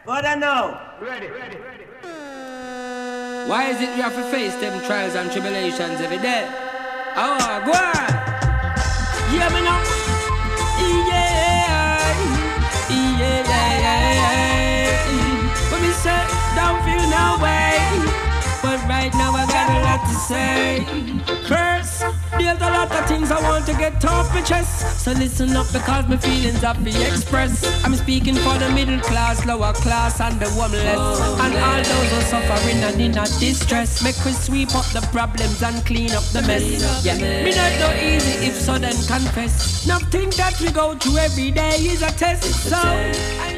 What I know? Ready. Why is it we have to face them trials and tribulations every day? Oh, go on. Yeah, me now. Yeah. But me say, don't feel no way. But right now I got a lot to say. First, there's a lot of things I want to get off my chest. So listen up because my feelings have to express. I'm speaking for the middle class, lower class and the homeless, and all those who suffering and in a distress. Make we sweep up the problems and clean up the mess. Yeah, me not no easy if so then confess. Nothing that we go through every day is a test. So I